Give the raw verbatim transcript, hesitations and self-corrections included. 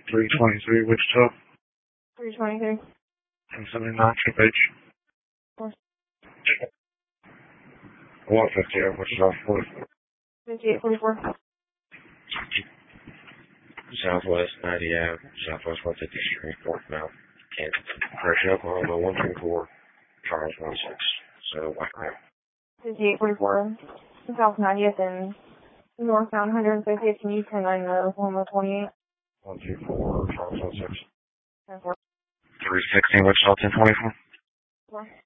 three twenty-three Wichita. three twenty-three. ten seventy-nine trip H. Four. one fifty-eight Wichita forty-four. fifty-eight forty-four. Southwest ninety Ave, Southwest one fiftieth Street, Fort Mount, Kansas. Pressure Oklahoma one two four, Charles one six. So White Crab. fifty-eight forty-four. South ninetieth and northbound one fiftieth. Can you ten nine Oklahoma twenty-eight? one two four, Charles one six. ten four. three sixteen Wichita ten twenty-four. Four.